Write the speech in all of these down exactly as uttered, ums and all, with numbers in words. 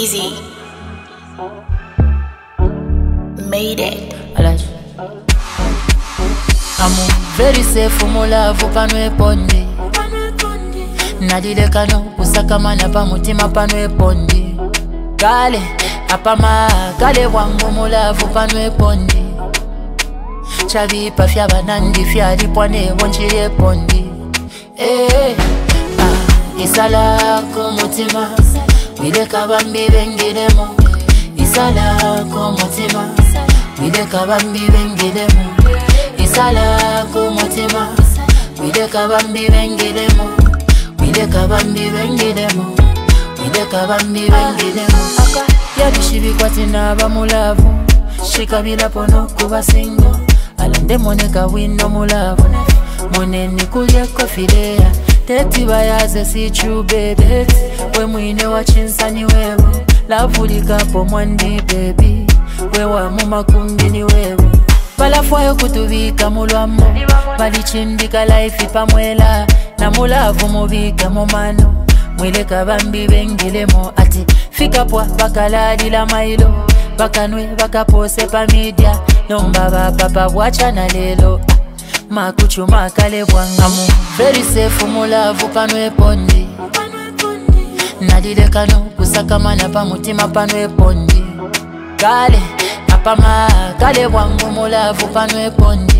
Easy. Made it. I'm very safe for my love panwe pondi. Nadile kano kusaka mana pa mutima panwe pondi. Kale apama kale wangu my love panwe pondi. Chavi pa fya banandi fya di pwane wonchire pondi. Eh ah isala ko mutima mide kabambi bengiremo. Isala ko mutima mide kabambi bengiremo. Isala ko mutima mide kabambi bengiremo. Mide kabambi bengiremo. Mide kabambi bengiremo. Aka yabishibi kwatina bamulavu shikabila pono kuba singo. Alande moneka wino mulavu moneni kulye kofilea teti bayaze si true baby we mwine wa chinsani wewe lavulika po mwandi baby we wa mumakumbi ni wewe balafwayo kutubika mulwamo balichimbika life pamwela na mulavu mubika mumano mwile kabambi bengilemo ati fika pwa bakalali la mailo bakanwe bakapose pa media nomba ba papa wachana lelo makuchu makale bwangamu very safe mulavu panwe pondi nadile kano kusaka mana pa mutima panwe pondi kale apama kale bwangu mulavu panwe pondi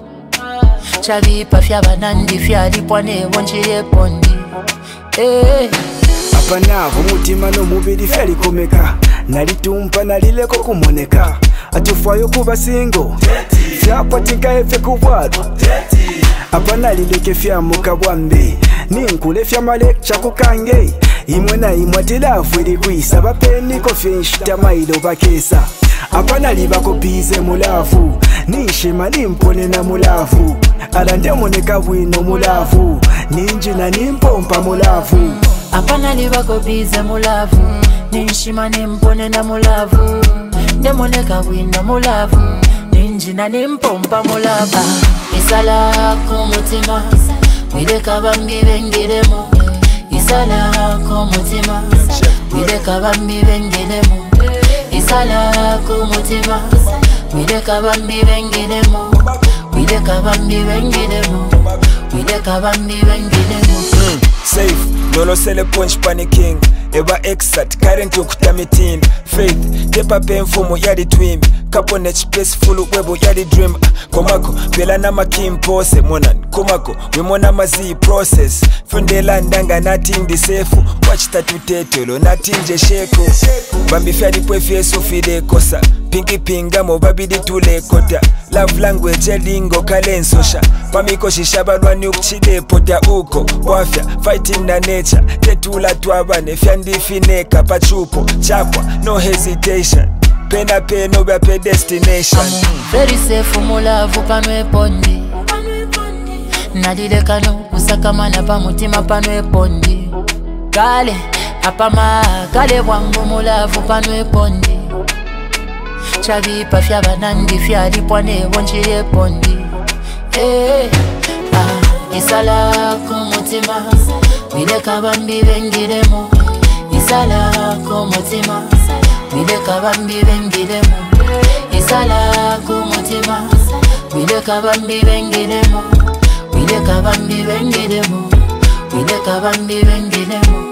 chavi pa fya banandi fya lipwane wonchire pondi eh apanavu mutima no mubiri fya komeka nalitumpa nalileko kumoneka atufwayo kuba singo fyakwatika efe kubwalo apana lileke fya mukabwambe ninkule fya malekcha kukange imwe na imwe tilavu ilikwisa bapeniko fyenshita mailo bakesa apana libako bize mulavu nishima nimpone na mulavu alande moneka bwino mulavu ninjina nimpompa mulavu apana libako bize mulavu nishima nimpone na mulavu ndemoneka wina mulavu ninjina nimpompa mulavu isala ko mutima mide kabambi bengiremo isala ko mutima mide kabambi bengiremo isala ko mutima mide kabambi bengiremo mide kabambi bengiremo mide kabambi bengiremo safe lolo sele punch panicking eba exat current yokutamitin faith tepa penfumo yadi twim kapone space full webo yadi dream komako pela na makimpose monan komako wimona mazi process fundela ndanga nothing the safe watch tatutetelo nothing je sheko bambi fyadi pwefye sofide kosa pinki pinga mo babidi tule kota love language lingo kalensosha pamiko shishabalwani ukuchide pota uko wafya fighting na nature tetula twabane fyandifineka pachupo chapwa no hesitation pena peno ba predestination very safe mulavu panwe pondi nadile kano kusaka mana pa mutima panwe pondi kale apama kale bwangu mulavu panwe pondi chavi pa fya banandi fya lipwane wonchire pondi eh ah isala ko mutima mide kabambi bengiremo isala ko mutima mide kabambi bengiremo isala ko mutima mide kabambi bengiremo mide kabambi bengiremo mide kabambi bengiremo